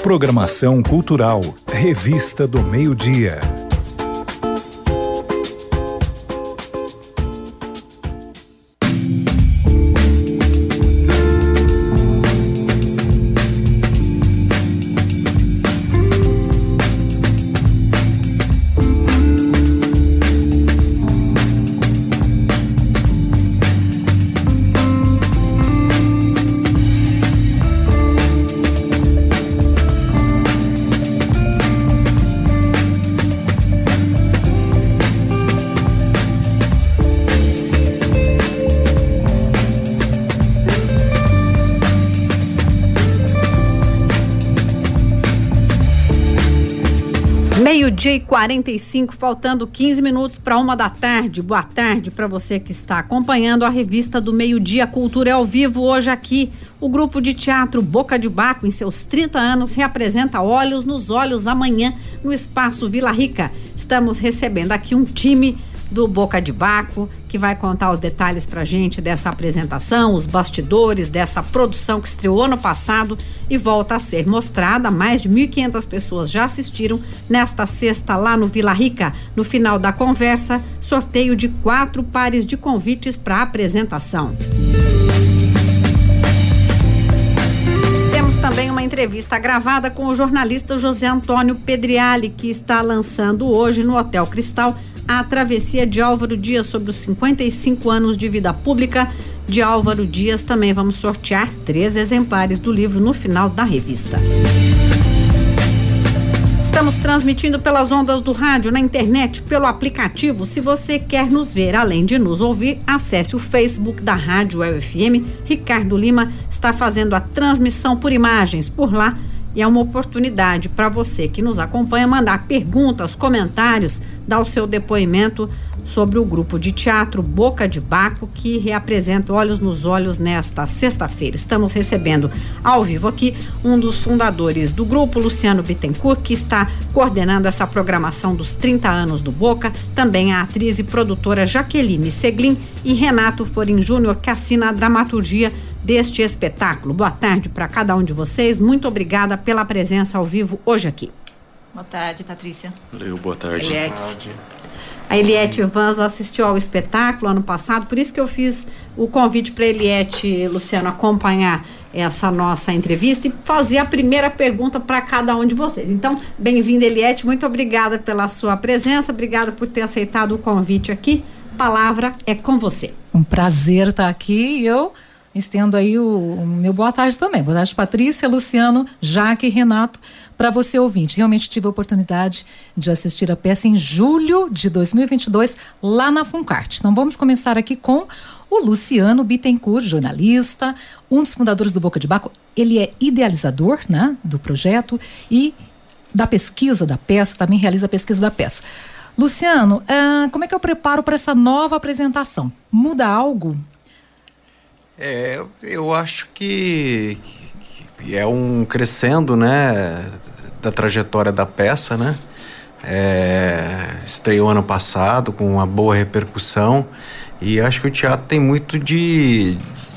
Programação cultural, Revista do Meio-Dia. Meio-dia e 45, faltando 15 minutos para 1h da tarde. Boa tarde para você que está acompanhando a revista do Meio-Dia Cultura ao Vivo. Hoje aqui, o grupo de teatro Boca de Baco, em seus 30 anos, reapresenta Olhos nos Olhos amanhã no Espaço Vila Rica. Estamos recebendo aqui um time do Boca de Baco, que vai contar os detalhes pra gente dessa apresentação, os bastidores dessa produção que estreou ano passado e volta a ser mostrada. Mais de 1.500 pessoas já assistiram nesta sexta lá no Vila Rica. No final da conversa, sorteio de 4 pares de convites para a apresentação. Temos também uma entrevista gravada com o jornalista José Antônio Pedriali, que está lançando hoje no Hotel Cristal a travessia de Álvaro Dias sobre os 55 anos de vida pública de Álvaro Dias. Também vamos sortear 3 exemplares do livro no final da revista. Estamos transmitindo pelas ondas do rádio, na internet, pelo aplicativo. Se você quer nos ver, além de nos ouvir, acesse o Facebook da Rádio UFM. Ricardo Lima está fazendo a transmissão por imagens por lá. E é uma oportunidade para você que nos acompanha mandar perguntas, comentários, dar o seu depoimento sobre o grupo de teatro Boca de Baco, que reapresenta Olhos nos Olhos nesta sexta-feira. Estamos recebendo ao vivo aqui um dos fundadores do grupo, Luciano Bittencourt, que está coordenando essa programação dos 30 anos do Boca, também a atriz e produtora Jaqueline Seglin e Renato Forin Júnior, que assina a dramaturgia deste espetáculo. Boa tarde para cada um de vocês. Muito obrigada pela presença ao vivo hoje aqui. Boa tarde, Patrícia. Valeu, boa tarde. Eliette. A Eliette Vanzo assistiu ao espetáculo ano passado, por isso que eu fiz o convite para a Eliette, Luciano, acompanhar essa nossa entrevista e fazer a primeira pergunta para cada um de vocês. Então, bem-vinda, Eliette, muito obrigada pela sua presença, obrigada por ter aceitado o convite aqui. A palavra é com você. Um prazer estar aqui e eu estendo aí o meu boa tarde também. Boa tarde, Patrícia, Luciano, Jaque e Renato. Para você, ouvinte, realmente tive a oportunidade de assistir a peça em julho de 2022, lá na Funcart. Então vamos começar aqui com o Luciano Bittencourt, jornalista, um dos fundadores do Boca de Baco. Ele é idealizador, né, do projeto e da pesquisa da peça, também realiza a pesquisa da peça. Luciano, como é que eu preparo para essa nova apresentação? Muda algo? Eu acho que é um crescendo, né, da trajetória da peça, né? Estreou ano passado com uma boa repercussão e acho que o teatro tem muito de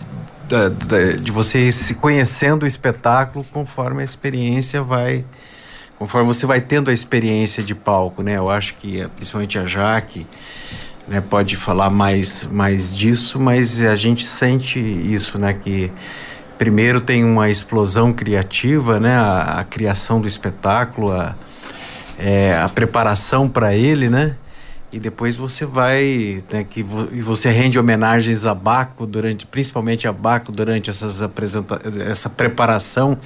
você se conhecendo o espetáculo conforme a experiência conforme você vai tendo a experiência de palco, né? Eu acho que principalmente a Jaque, né, pode falar mais disso, mas a gente sente isso, né, que primeiro tem uma explosão criativa, né, a criação do espetáculo, a preparação para ele, né, e depois você vai, né, e você rende homenagens a Baco principalmente a Baco durante essa preparação,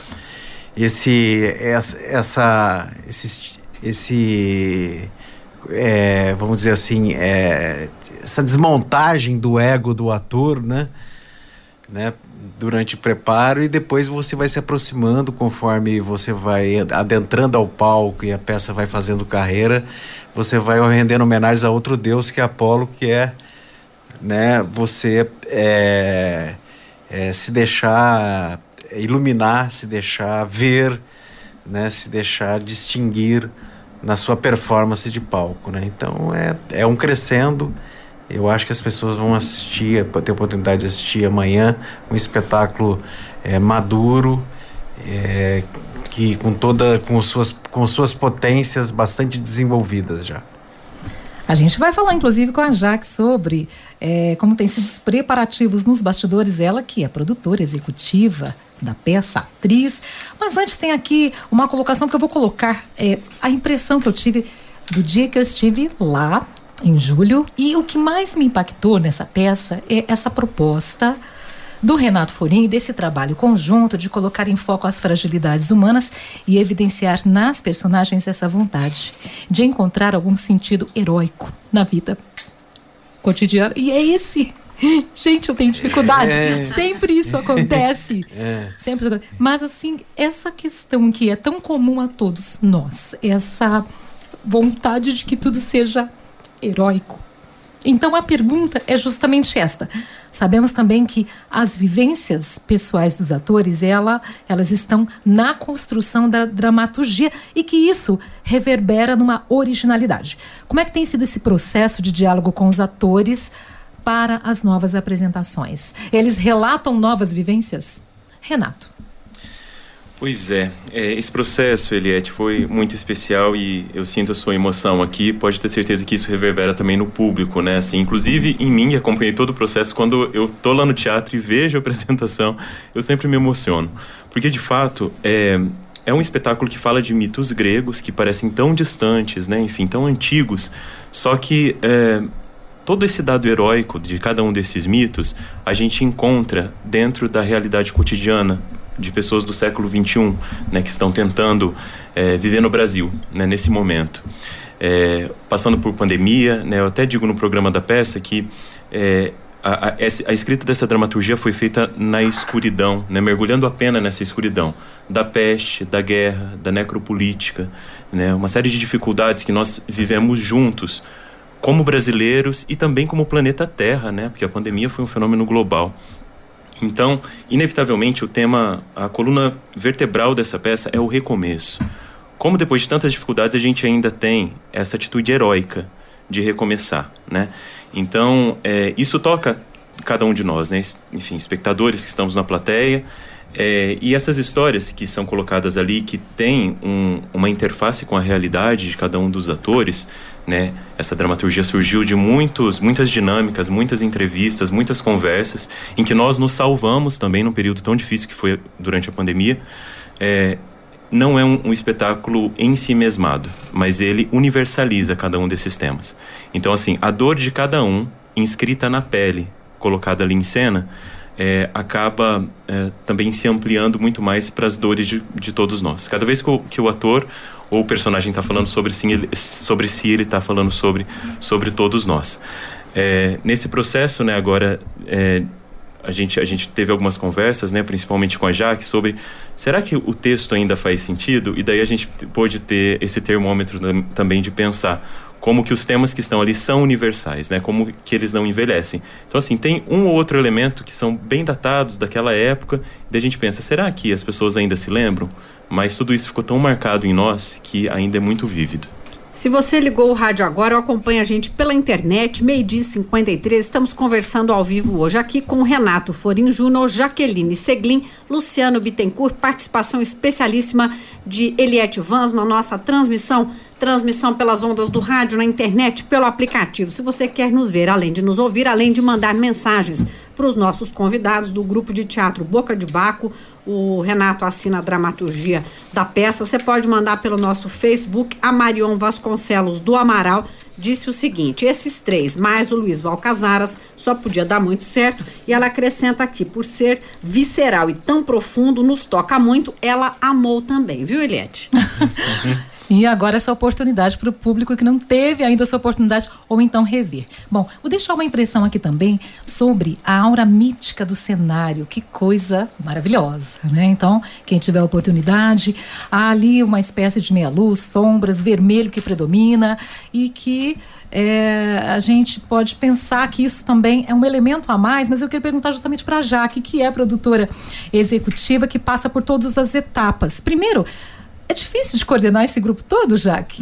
vamos dizer assim, essa desmontagem do ego do ator, né, durante o preparo, e depois você vai se aproximando conforme você vai adentrando ao palco e a peça vai fazendo carreira, você vai rendendo homenagens a outro deus que é Apolo, que é, né, você se deixar iluminar, se deixar ver, né, se deixar distinguir na sua performance de palco, né? Então é um crescendo. Eu acho que as pessoas vão assistir, ter a oportunidade de assistir amanhã um espetáculo maduro, que com suas potências bastante desenvolvidas já. A gente vai falar, inclusive, com a Jaque sobre como tem sido os preparativos nos bastidores. Ela que é produtora executiva da peça, atriz. Mas antes tem aqui uma colocação que eu vou colocar, a impressão que eu tive do dia que eu estive lá, em julho. E o que mais me impactou nessa peça é essa proposta do Renato Forin, desse trabalho conjunto de colocar em foco as fragilidades humanas e evidenciar nas personagens essa vontade de encontrar algum sentido heróico na vida cotidiana. E é esse. Gente, eu tenho dificuldade. Sempre isso acontece. Sempre. Mas assim, essa questão que é tão comum a todos nós, essa vontade de que tudo seja heróico. Então a pergunta é justamente esta. Sabemos também que as vivências pessoais dos atores, elas estão na construção da dramaturgia e que isso reverbera numa originalidade. Como é que tem sido esse processo de diálogo com os atores para as novas apresentações? Eles relatam novas vivências? Renato. Pois esse processo, Eliette, foi muito especial e eu sinto a sua emoção aqui. Pode ter certeza que isso reverbera também no público, né? Assim, inclusive em mim, acompanhei todo o processo. Quando eu tô lá no teatro e vejo a apresentação, eu sempre me emociono. Porque, de fato, é um espetáculo que fala de mitos gregos que parecem tão distantes, né? Enfim, tão antigos. Só que todo esse dado heróico de cada um desses mitos, a gente encontra dentro da realidade cotidiana de pessoas do século XXI, né, que estão tentando viver no Brasil, né, nesse momento. Passando por pandemia, né, eu até digo no programa da peça que a escrita dessa dramaturgia foi feita na escuridão, né, mergulhando a pena nessa escuridão da peste, da guerra, da necropolítica, né, uma série de dificuldades que nós vivemos juntos, como brasileiros e também como planeta Terra, né, porque a pandemia foi um fenômeno global. Então, inevitavelmente, a coluna vertebral dessa peça é o recomeço. Como depois de tantas dificuldades a gente ainda tem essa atitude heróica de recomeçar, né? Então, isso toca cada um de nós, né? Enfim, espectadores que estamos na plateia, e essas histórias que são colocadas ali, que têm uma interface com a realidade de cada um dos atores, né? Essa dramaturgia surgiu de muitas dinâmicas, muitas entrevistas, muitas conversas, em que nós nos salvamos também num período tão difícil que foi durante a pandemia. Não é um espetáculo em si mesmado, mas ele universaliza cada um desses temas. Então, assim, a dor de cada um, inscrita na pele, colocada ali em cena, acaba também se ampliando muito mais para as dores de todos nós. Cada vez que o ator ou o personagem está falando sobre si, ele está falando sobre todos nós. Nesse processo, né, agora a gente teve algumas conversas, né, principalmente com a Jaque, sobre será que o texto ainda faz sentido? E daí a gente pôde ter esse termômetro também de pensar como que os temas que estão ali são universais, né? Como que eles não envelhecem. Então, assim, tem um ou outro elemento que são bem datados daquela época, e daí a gente pensa, será que as pessoas ainda se lembram? Mas tudo isso ficou tão marcado em nós que ainda é muito vívido. Se você ligou o rádio agora ou acompanha a gente pela internet, 12h53, estamos conversando ao vivo hoje aqui com Renato Forin Júnior, Jaqueline Seglin, Luciano Bittencourt, participação especialíssima de Eliette Vans na nossa transmissão pelas ondas do rádio, na internet, pelo aplicativo. Se você quer nos ver, além de nos ouvir, além de mandar mensagens para os nossos convidados do grupo de teatro Boca de Baco, o Renato assina a dramaturgia da peça, você pode mandar pelo nosso Facebook. A Marion Vasconcelos do Amaral disse o seguinte: esses três, mais o Luiz Valcazaras, só podia dar muito certo. E ela acrescenta aqui, por ser visceral e tão profundo, nos toca muito. Ela amou também, viu, Eliette? E agora essa oportunidade para o público que não teve ainda essa oportunidade, ou então rever. Bom, vou deixar uma impressão aqui também sobre a aura mítica do cenário. Que coisa maravilhosa, né? Então, quem tiver a oportunidade, há ali uma espécie de meia-luz, sombras, vermelho que predomina e que a gente pode pensar que isso também é um elemento a mais, mas eu quero perguntar justamente para a Jaque, que é produtora executiva, que passa por todas as etapas. Primeiro, é difícil de coordenar esse grupo todo, Jaque?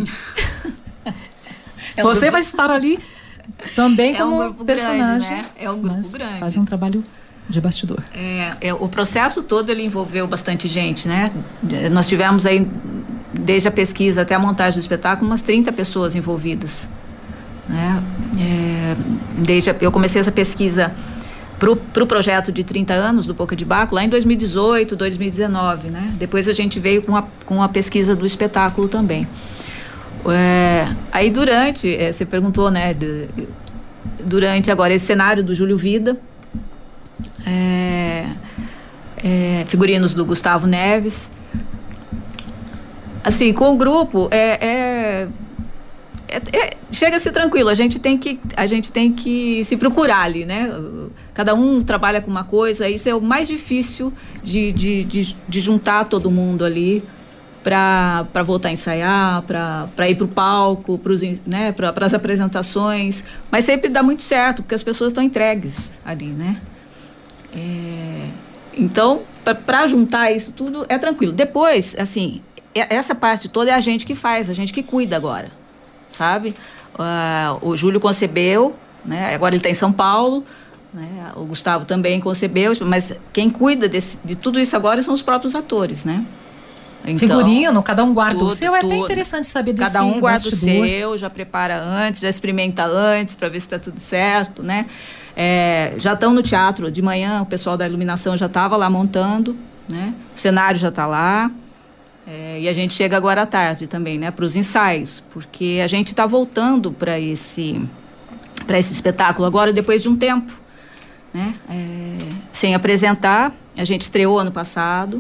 Você grupo... vai estar ali também como um grupo personagem. Grande, né? É um grupo grande. Faz um trabalho de bastidor. O processo todo ele envolveu bastante gente, né? Nós tivemos aí, desde a pesquisa até a montagem do espetáculo, umas 30 pessoas envolvidas, né? Eu comecei essa pesquisa para o projeto de 30 anos do Boca de Baco lá em 2018, 2019, né? Depois a gente veio com a pesquisa do espetáculo também. Aí você perguntou, né? Durante agora esse cenário do Júlio Vida, figurinos do Gustavo Neves, assim, com o grupo chega a ser tranquilo, a gente tem que se procurar ali, né? Cada um trabalha com uma coisa, isso é o mais difícil de juntar todo mundo ali para voltar a ensaiar, para ir para o palco, né, para as apresentações, mas sempre dá muito certo, porque as pessoas estão entregues ali, né? Então, para juntar isso tudo é tranquilo. Depois, assim, essa parte toda é a gente que faz, a gente que cuida agora, sabe? O Júlio concebeu, né? Agora ele está em São Paulo, né? O Gustavo também concebeu, mas quem cuida de tudo isso agora são os próprios atores, né? Então, figurino, cada um guarda o seu, é até interessante saber desse cada um guarda bastidor. O seu, já prepara antes, já experimenta antes para ver se está tudo certo, né? Já estão no teatro de manhã, o pessoal da iluminação já estava lá montando, né? O cenário já está lá. E a gente chega agora à tarde também, né, para os ensaios, porque a gente está voltando para esse espetáculo agora depois de um tempo, né, sem apresentar. A gente estreou ano passado,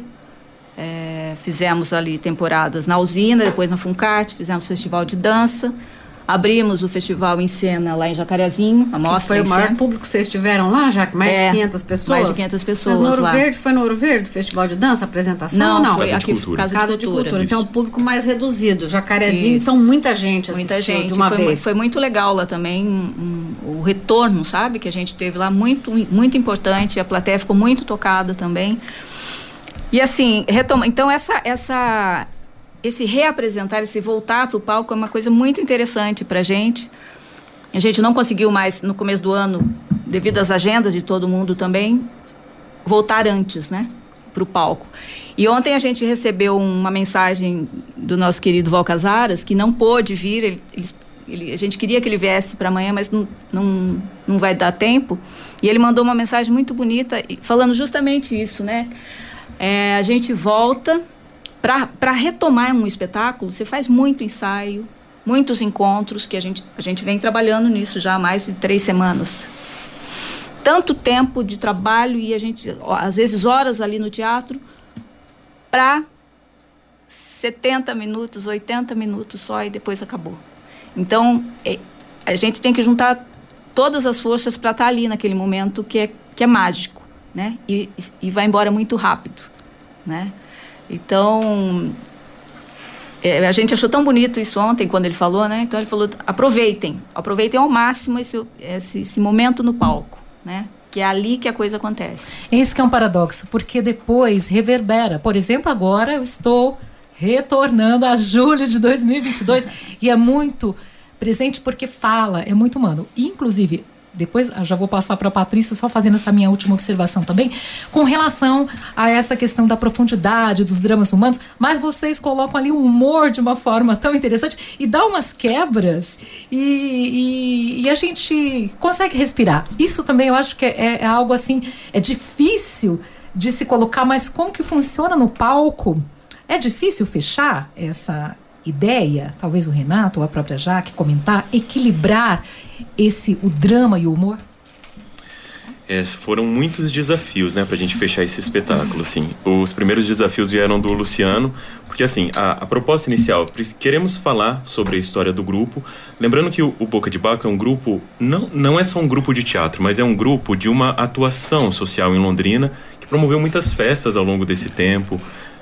fizemos ali temporadas na Usina, depois na Funcarte, fizemos festival de dança, abrimos o festival em cena lá em Jacarezinho, a mostra foi o maior público que vocês tiveram lá, já que mais de 500 pessoas? Mais de 500 pessoas. Mas lá. Foi no Ouro Verde, festival de dança, apresentação? Não, foi Casa aqui, de Cultura. Casa de Cultura. Então, um público mais reduzido. Jacarezinho, Isso. então muita gente assistiu muita gente. de uma vez. Foi muito legal lá também, o retorno, sabe, que a gente teve lá, muito, muito importante, a plateia ficou muito tocada também. E assim, então esse reapresentar, esse voltar para o palco é uma coisa muito interessante para a gente. A gente não conseguiu mais, no começo do ano, devido às agendas de todo mundo também, voltar antes, né, para o palco. E ontem a gente recebeu uma mensagem do nosso querido Val Casaras, que não pôde vir, a gente queria que ele viesse para amanhã, mas não vai dar tempo. E ele mandou uma mensagem muito bonita, falando justamente isso, né? A gente volta... Para retomar um espetáculo, você faz muito ensaio, muitos encontros, que a gente vem trabalhando nisso já há mais de 3 semanas. Tanto tempo de trabalho e a gente, às vezes, horas ali no teatro, para 70 minutos, 80 minutos só e depois acabou. Então, a gente tem que juntar todas as forças para estar ali naquele momento que é mágico, né? E vai embora muito rápido, né? Então, a gente achou tão bonito isso ontem, quando ele falou, né? Então, ele falou, aproveitem ao máximo esse momento no palco, né? Que é ali que a coisa acontece. Esse que é um paradoxo, porque depois reverbera. Por exemplo, agora eu estou retornando a julho de 2022 e é muito presente porque é muito humano. Inclusive, depois já vou passar para a Patrícia, só fazendo essa minha última observação também, com relação a essa questão da profundidade dos dramas humanos, mas vocês colocam ali o humor de uma forma tão interessante e dá umas quebras e a gente consegue respirar. Isso também eu acho que é algo assim, é difícil de se colocar, mas como que funciona no palco? É difícil fechar essa ideia, talvez o Renato ou a própria Jaque comentar, equilibrar o drama e o humor? Foram muitos desafios, né, pra gente fechar esse espetáculo, assim. Os primeiros desafios vieram do Luciano, porque assim, a proposta inicial, queremos falar sobre a história do grupo, lembrando que o Boca de Baco é um grupo, não é só um grupo de teatro, mas é um grupo de uma atuação social em Londrina, que promoveu muitas festas ao longo desse tempo,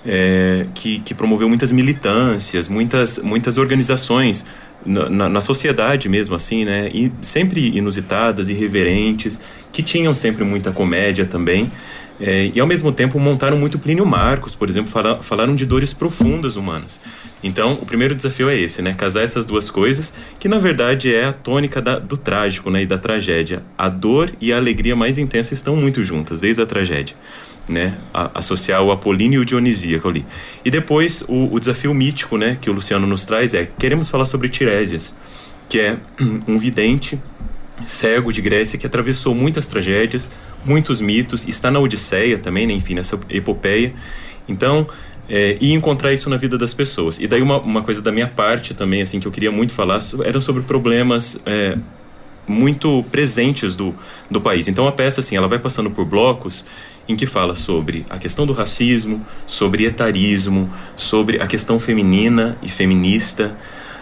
que promoveu muitas militâncias, muitas organizações na sociedade mesmo, assim, né? E sempre inusitadas, irreverentes, que tinham sempre muita comédia também. E ao mesmo tempo montaram muito Plínio Marcos, por exemplo, falaram de dores profundas humanas. Então o primeiro desafio é esse, né? Casar essas duas coisas, que na verdade é a tônica do trágico, né? E da tragédia. A dor e a alegria mais intensa estão muito juntas, desde a tragédia, né? Associar o apolíneo e o dionisíaco ali. E depois o desafio mítico, né? Que o Luciano nos traz queremos falar sobre Tiresias, que é um vidente cego de Grécia que atravessou muitas tragédias, muitos mitos, está na Odisseia também, né? Enfim, nessa epopeia. Então, e encontrar isso na vida das pessoas. E daí uma coisa da minha parte também, assim, que eu queria muito falar, eram sobre problemas muito presentes do país. Então a peça, assim, ela vai passando por blocos em que fala sobre a questão do racismo, sobre etarismo, sobre a questão feminina e feminista,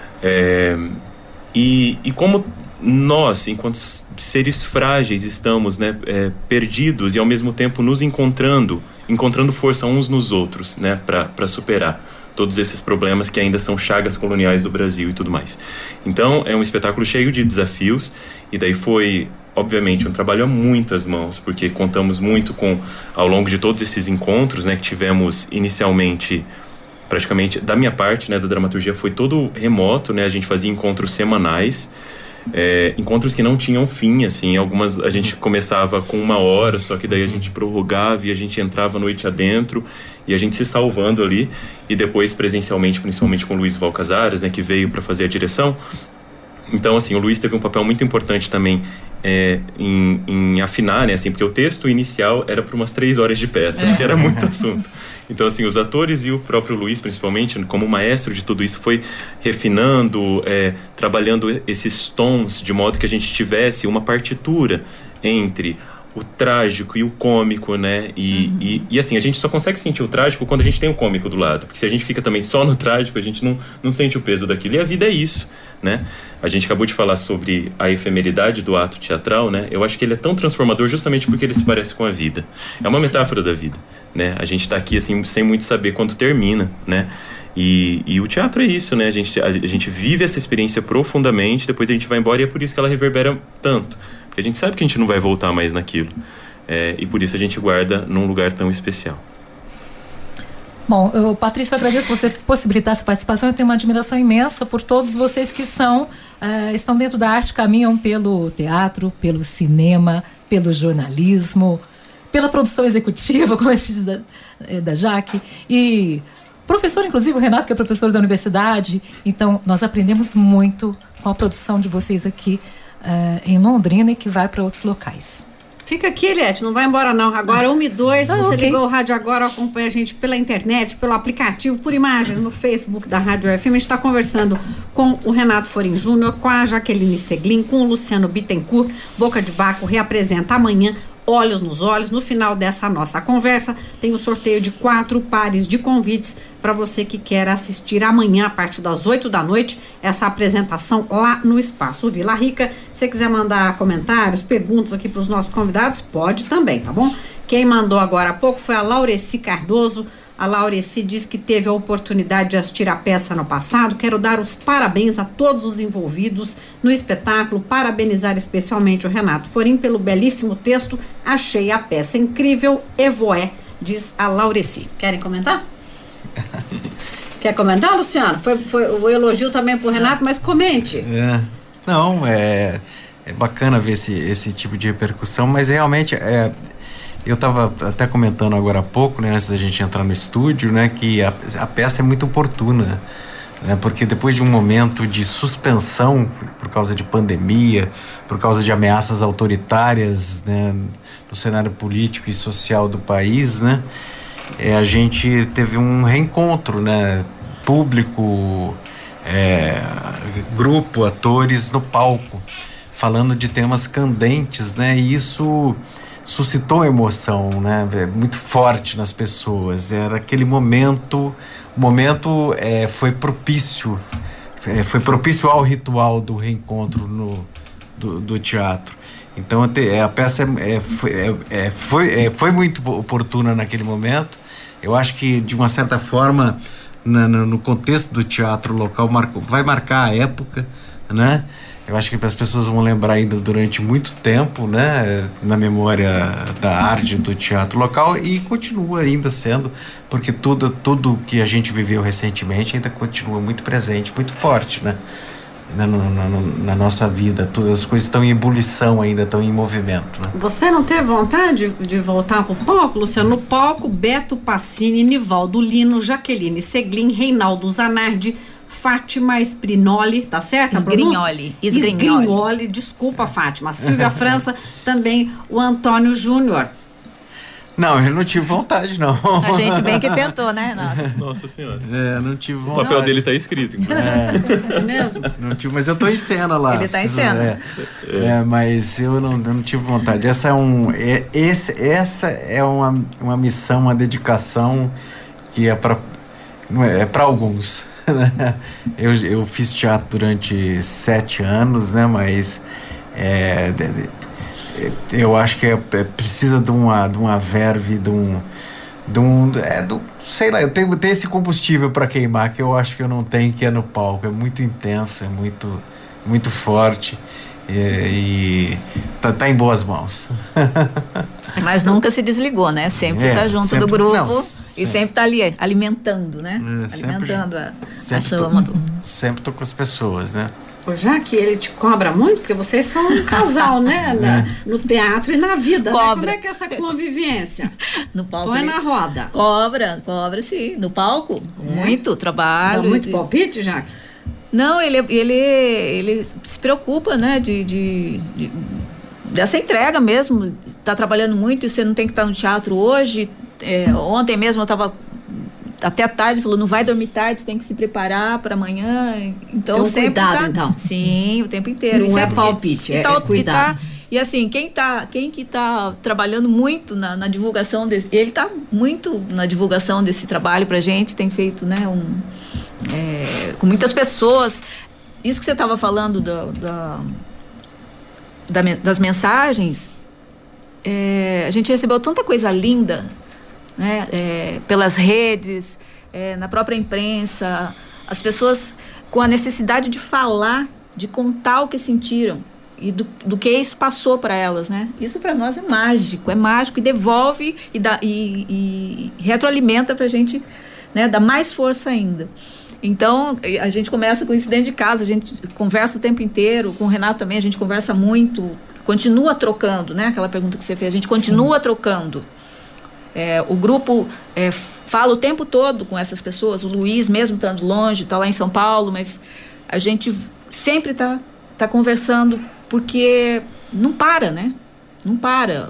e como nós, enquanto seres frágeis, estamos, né, perdidos e ao mesmo tempo nos encontrando força uns nos outros, né, para superar todos esses problemas que ainda são chagas coloniais do Brasil e tudo mais. Então é um espetáculo cheio de desafios, e daí foi, obviamente, um trabalho a muitas mãos, porque contamos muito ao longo de todos esses encontros, né, que tivemos inicialmente, praticamente, da minha parte, né, da dramaturgia, foi todo remoto, né, a gente fazia encontros semanais, encontros que não tinham fim, assim, algumas a gente começava com 1 hora, só que daí a gente prorrogava e a gente entrava noite adentro e a gente se salvando ali, e depois presencialmente, principalmente com o Luiz Valcasares, né, que veio para fazer a direção. Então, assim, o Luiz teve um papel muito importante também em afinar, né, assim, porque o texto inicial era para umas 3 horas de peça, que era muito assunto. Então, assim, os atores e o próprio Luiz, principalmente, como maestro de tudo isso, foi refinando, trabalhando esses tons, de modo que a gente tivesse uma partitura entre o trágico e o cômico, né? E assim, a gente só consegue sentir o trágico quando a gente tem o cômico do lado, porque se a gente fica também só no trágico, a gente não sente o peso daquilo. E a vida é isso, né? A gente acabou de falar sobre a efemeridade do ato teatral, né? Eu acho que ele é tão transformador justamente porque ele se parece com a vida. É uma metáfora da vida, né? A gente tá aqui, assim, sem muito saber quando termina, né? E o teatro é isso, né? A gente vive essa experiência profundamente, depois a gente vai embora, e é por isso que ela reverbera tanto. Porque a gente sabe que a gente não vai voltar mais naquilo. E por isso a gente guarda num lugar tão especial. Bom, Patrícia, eu agradeço você possibilitar essa participação. Eu tenho uma admiração imensa por todos vocês que estão dentro da arte, caminham pelo teatro, pelo cinema, pelo jornalismo, pela produção executiva, como a gente diz da Jaque. E professor, inclusive, o Renato, que é professor da universidade. Então, nós aprendemos muito com a produção de vocês aqui em Londrina, e que vai para outros locais. Fica aqui, Eliette, não vai embora não. Agora 1:02, você ligou o rádio agora, acompanha a gente pela internet, pelo aplicativo, por imagens no Facebook da Rádio FM. A gente está conversando com o Renato Forim Júnior, com a Jaqueline Seglin, com o Luciano Bittencourt. Boca de Baco reapresenta amanhã Olhos nos Olhos. No final dessa nossa conversa, tem o sorteio de 4 pares de convites para você que quer assistir amanhã, a partir das 8 da noite, essa apresentação lá no Espaço Vila Rica. Se você quiser mandar comentários, perguntas aqui para os nossos convidados, pode também, tá bom? Quem mandou agora há pouco foi a Laureci Cardoso. A Laureci diz que teve a oportunidade de assistir a peça no passado. Quero dar os parabéns a todos os envolvidos no espetáculo, parabenizar especialmente o Renato Forim pelo belíssimo texto. Achei a peça incrível, evoé, diz a Laureci. Querem comentar? Quer comentar, Luciano? Foi o elogio também pro Renato, mas comente. Não, é bacana ver esse tipo de repercussão, mas realmente eu estava até comentando agora há pouco, né, antes da gente entrar no estúdio, né, que a peça é muito oportuna, né, porque depois de um momento de suspensão por causa de pandemia, por causa de ameaças autoritárias, né, no cenário político e social do país, né, a gente teve um reencontro, né, público, grupo, atores no palco, falando de temas candentes, né, e isso suscitou emoção, né, muito forte nas pessoas. Era aquele momento, foi propício ao ritual do reencontro do teatro. Então a peça foi muito oportuna naquele momento. Eu acho que, de uma certa forma, no contexto do teatro local, vai marcar a época, né? eu acho que as pessoas vão lembrar ainda durante muito tempo, né, na memória da arte, do teatro local, e continua ainda sendo, porque tudo que a gente viveu recentemente ainda continua muito presente, muito forte, né, na nossa vida. Todas as coisas estão em ebulição ainda, estão em movimento, né? Você não teve vontade de voltar pro palco, Luciano? No palco, Beto Passini, Nivaldo Lino, Jaqueline Seglin, Reinaldo Zanardi, Fátima Esprinoli, tá certo? Esgrinholi, desculpa, Fátima. Silvia França, também o Antônio Júnior. Não, eu não tive vontade, não. A gente bem que tentou, né, Renato? Nossa Senhora. Não tive vontade. O papel dele tá escrito, inclusive. É mesmo? Não tive, mas eu tô em cena lá. Ele tá em cena. Mas eu não tive vontade. Essa é uma missão, uma dedicação que é para alguns. Eu fiz teatro durante 7 anos, né? Mas eu acho que precisa de uma verve, sei lá, eu tenho esse combustível para queimar que eu acho que eu não tenho, que é no palco. É muito intenso, é muito, muito forte e tá em boas mãos. Mas nunca se desligou, né? Sempre tá junto do grupo e sempre tá ali alimentando, né? Alimentando a chama. Sempre tô com as pessoas, né? Já que ele te cobra muito, porque vocês são um casal, né? No teatro e na vida. Cobra. Né? Como é que é essa convivência? No palco. Ou é na roda? Cobra sim. No palco, muito trabalho. Dá muito palpite, Jaque? Não, ele se preocupa, né? Dessa entrega mesmo. Tá trabalhando muito e você não tem que estar no teatro hoje. Ontem mesmo eu estava até tarde, falou, não vai dormir tarde, você tem que se preparar para amanhã. Então, tem sempre cuidado, então. Sim, o tempo inteiro. Não é palpite, é cuidado. E assim, quem que tá trabalhando muito na divulgação desse... Ele tá muito na divulgação desse trabalho pra gente, tem feito, né, com muitas pessoas. Isso que você estava falando das mensagens, a gente recebeu tanta coisa linda, né, pelas redes, na própria imprensa, as pessoas com a necessidade de falar, de contar o que sentiram e do que isso passou para elas, né? Isso para nós é mágico e devolve e retroalimenta para a gente, né, dar mais força ainda. Então, a gente começa com isso dentro de casa, a gente conversa o tempo inteiro, com o Renato também, a gente conversa muito, continua trocando, né? Aquela pergunta que você fez, a gente continua trocando. O grupo fala o tempo todo com essas pessoas, o Luiz mesmo estando longe, está lá em São Paulo, mas a gente sempre está conversando, porque não para, né? Não para.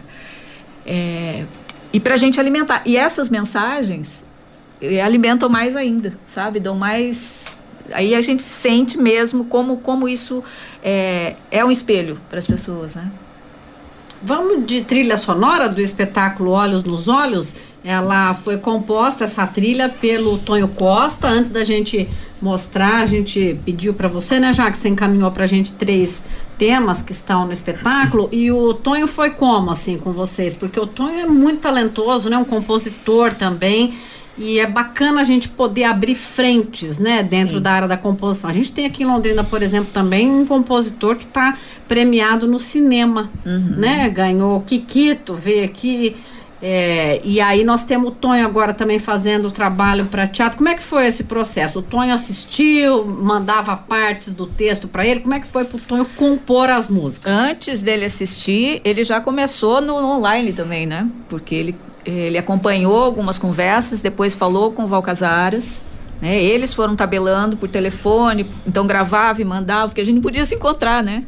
E para a gente alimentar. E essas mensagens alimentam mais ainda, sabe? Dão mais... Aí a gente sente mesmo como isso é um espelho para as pessoas, né? Vamos de trilha sonora do espetáculo Olhos nos Olhos. Ela foi composta, essa trilha, pelo Tonho Costa. Antes da gente mostrar, a gente pediu para você, né, já que você encaminhou pra gente 3 temas que estão no espetáculo. E o Tonho foi como, assim, com vocês? Porque o Tonho é muito talentoso, né, um compositor também. E é bacana a gente poder abrir frentes, né, dentro da área da composição. A gente tem aqui em Londrina, por exemplo, também um compositor que está premiado no cinema, né? Ganhou Kikito, veio aqui. E aí nós temos o Tonho agora também fazendo o trabalho para teatro. Como é que foi esse processo? O Tonho assistiu, mandava partes do texto para ele? Como é que foi para o Tonho compor as músicas? Antes dele assistir, ele já começou no online também, né? Porque ele acompanhou algumas conversas, depois falou com o Val Casaras, né? Eles foram tabelando por telefone, então gravava e mandava, porque a gente não podia se encontrar, né?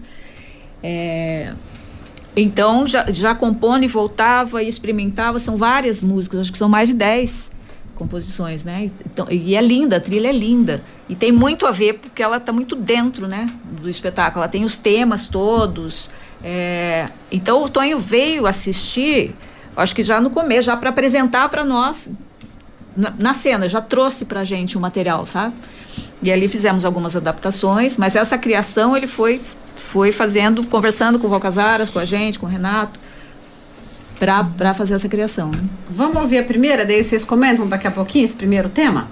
Então já compondo e voltava e experimentava. São várias músicas, acho que são mais de 10 composições, né? Então, e é linda, a trilha é linda e tem muito a ver, porque ela está muito dentro, né, do espetáculo. Ela tem os temas todos, então o Tonho veio assistir, acho que já no começo, já para apresentar para nós na cena, já trouxe pra gente o material, sabe? E ali fizemos algumas adaptações, mas essa criação ele foi fazendo, conversando com o Val Casaras, com a gente, com o Renato, para fazer essa criação, né? Vamos ouvir a primeira, daí vocês comentam daqui a pouquinho esse primeiro tema?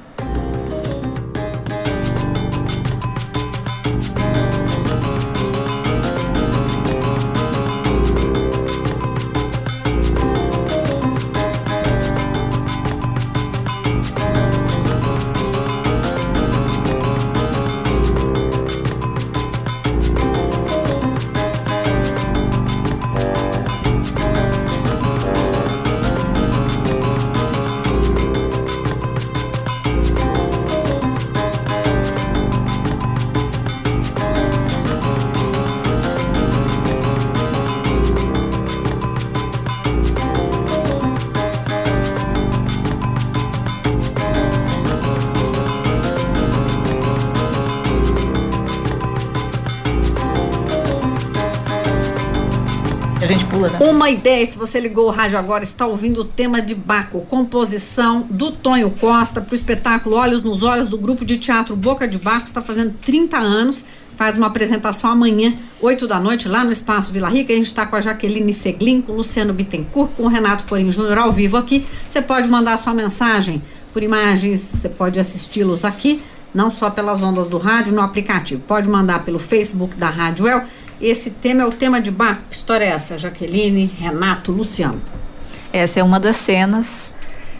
rua, né? 1h10, se você ligou o rádio agora, está ouvindo o tema de Baco, composição do Tonho Costa para o espetáculo Olhos nos Olhos do grupo de teatro Boca de Baco, está fazendo 30 anos, faz uma apresentação amanhã, 20h, lá no Espaço Vila Rica. A gente está com a Jaqueline Seglin, com o Luciano Bittencourt, com o Renato Forim Júnior ao vivo aqui. Você pode mandar sua mensagem por imagens, você pode assisti-los aqui, não só pelas ondas do rádio, no aplicativo. Pode mandar pelo Facebook da Rádio El. Esse tema é o tema de Baco. Que história é essa, Jaqueline, Renato, Luciano? Essa é uma das cenas.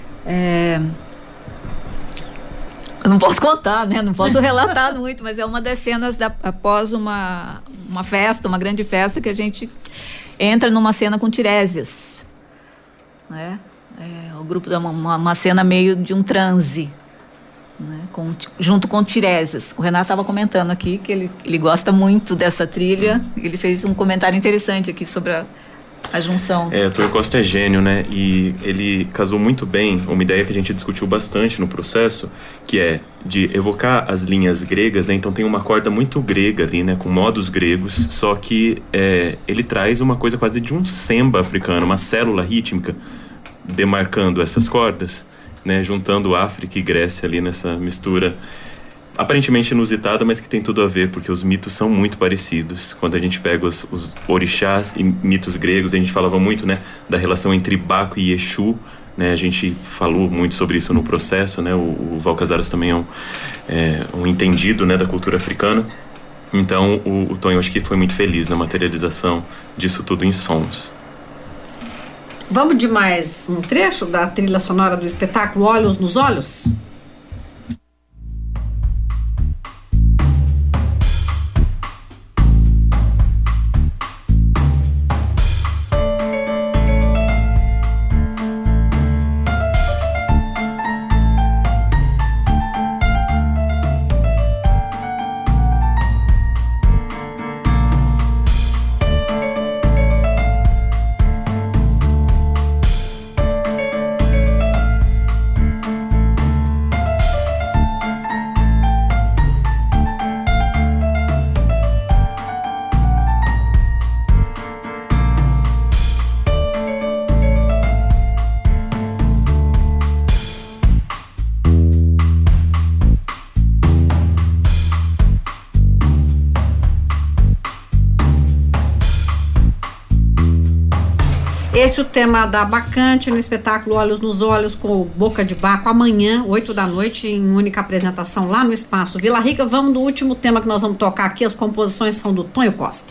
Eu não posso contar, né? Não posso relatar muito, mas é uma das cenas após uma festa, uma grande festa, que a gente entra numa cena com Tiresias, né? O grupo dá uma cena meio de um transe, né? Junto com Tiresias. O Renato estava comentando aqui que ele gosta muito dessa trilha. Ele fez um comentário interessante aqui sobre a junção. O Tonho Costa é gênio, né? E ele casou muito bem uma ideia que a gente discutiu bastante no processo, que é de evocar as linhas gregas, né? Então tem uma corda muito grega ali, né? Com modos gregos, só que ele traz uma coisa quase de um samba africano, uma célula rítmica demarcando essas cordas, né? Juntando África e Grécia ali nessa mistura aparentemente inusitada, mas que tem tudo a ver, porque os mitos são muito parecidos. Quando a gente pega os orixás e mitos gregos, a gente falava muito, né, da relação entre Baco e Exu, né? A gente falou muito sobre isso no processo, né? O Val Casares também é um entendido, né, da cultura africana. Então o Tonho, acho que foi muito feliz na materialização disso tudo em sons. Vamos de mais um trecho da trilha sonora do espetáculo Olhos nos Olhos? Esse é o tema da Bacante no espetáculo Olhos nos Olhos com o Boca de Baco, amanhã, 20h, em única apresentação lá no Espaço Vila Rica. Vamos do último tema que nós vamos tocar aqui, as composições são do Tonho Costa.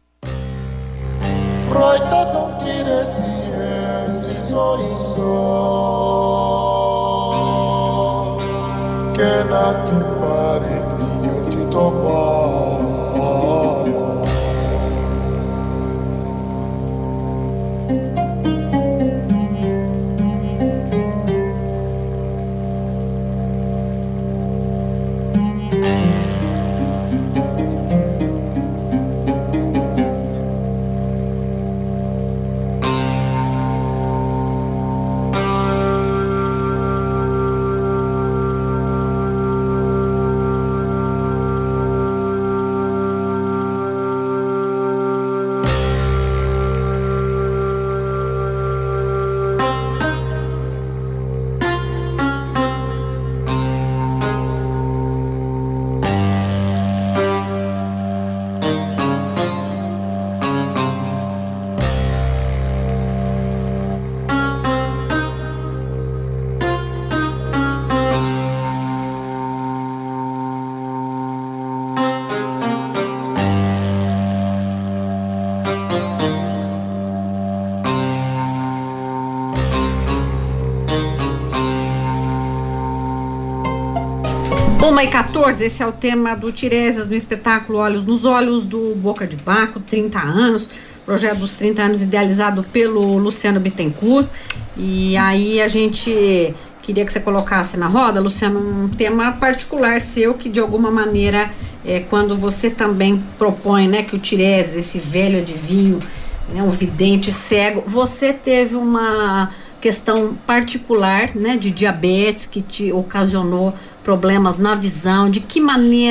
Uma e 14, esse é o tema do Tiresias no espetáculo Olhos nos Olhos do Boca de Baco, 30 anos, projeto dos 30 anos idealizado pelo Luciano Bittencourt. E aí a gente queria que você colocasse na roda, Luciano, um tema particular seu que de alguma maneira quando você também propõe, né, que o Tiresias, esse velho adivinho, né, um vidente cego, você teve uma questão particular, né, de diabetes que te ocasionou problemas na visão. De que maneira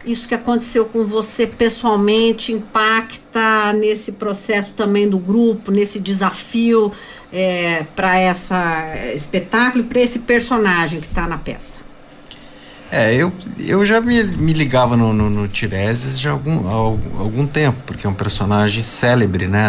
isso que aconteceu com você pessoalmente impacta nesse processo também do grupo, nesse desafio para esse espetáculo e para esse personagem que está na peça? Eu já me ligava no Tiresias já há algum tempo, porque é um personagem célebre, né,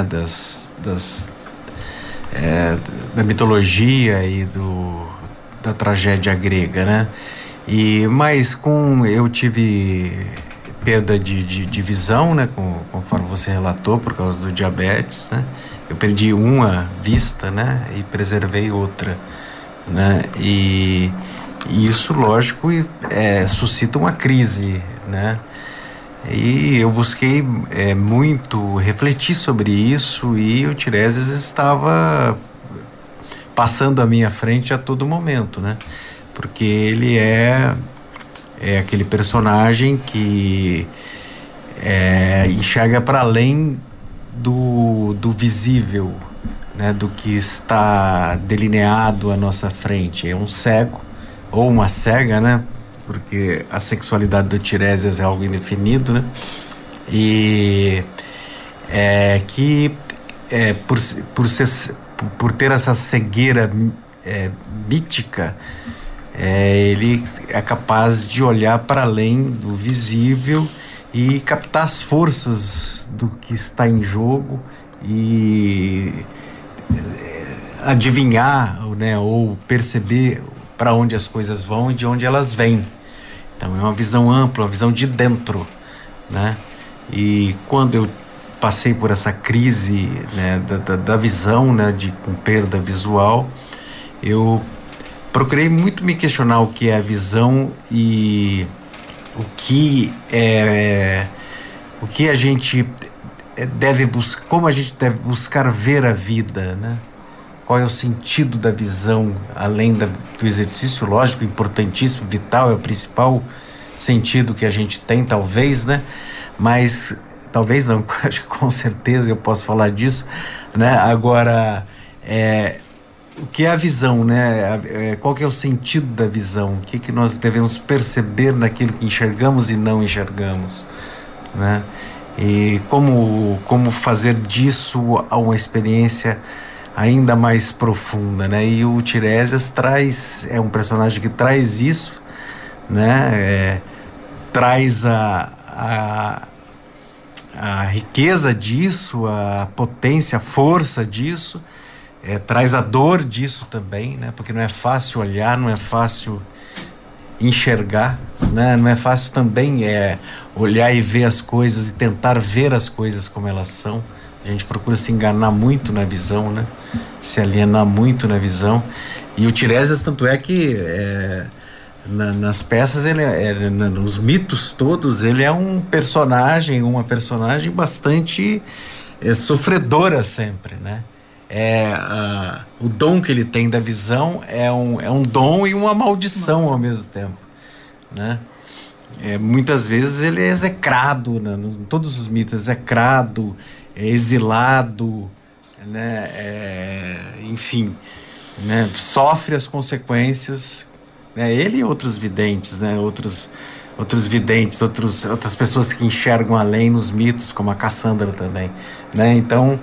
da mitologia e da tragédia grega, né? Mas eu tive perda de visão, né, conforme você relatou, por causa do diabetes, né? Eu perdi uma vista, né, e preservei outra, né? E isso, lógico, suscita uma crise, né? E eu busquei muito refletir sobre isso, e o Tiresias estava passando à minha frente a todo momento, né? Porque ele é aquele personagem que enxerga para além do visível, né? Do que está delineado à nossa frente. É um cego ou uma cega, né? Porque a sexualidade do Tiresias é algo indefinido, né? E por ter essa cegueira mítica, ele é capaz de olhar para além do visível e captar as forças do que está em jogo e adivinhar, né, ou perceber para onde as coisas vão e de onde elas vêm. Então é uma visão ampla, uma visão de dentro, né? E quando eu passei por essa crise, né, da visão, né, com perda visual, eu procurei muito me questionar o que é a visão e o que a gente deve buscar, como a gente deve buscar ver a vida, né? Qual é o sentido da visão, além do exercício lógico, importantíssimo, vital, é o principal sentido que a gente tem, talvez, né? Mas, talvez não, acho que com certeza eu posso falar disso, né? Agora, o que é a visão, né? Qual que é o sentido da visão? O que nós devemos perceber naquilo que enxergamos e não enxergamos, né? E como fazer disso uma experiência ainda mais profunda, né? E o Tiresias é um personagem que traz isso, né? Traz a riqueza disso, a potência, a força disso, traz a dor disso também, né? Porque não é fácil olhar, não é fácil enxergar, né? Não é fácil também olhar e ver as coisas e tentar ver as coisas como elas são. A gente procura se enganar muito na visão, né? Se alienar muito na visão. E o Tiresias, tanto é que nas peças, nos mitos todos, ele é uma personagem bastante sofredora sempre, né? O dom que ele tem da visão é um dom e uma maldição ao mesmo tempo, né? Muitas vezes ele é execrado, né? Em todos os mitos, execrado, exilado, né? Enfim, né? Sofre as consequências, né? Ele e outros videntes, né? Outros videntes, outras pessoas que enxergam além nos mitos, como a Cassandra também, né? Então,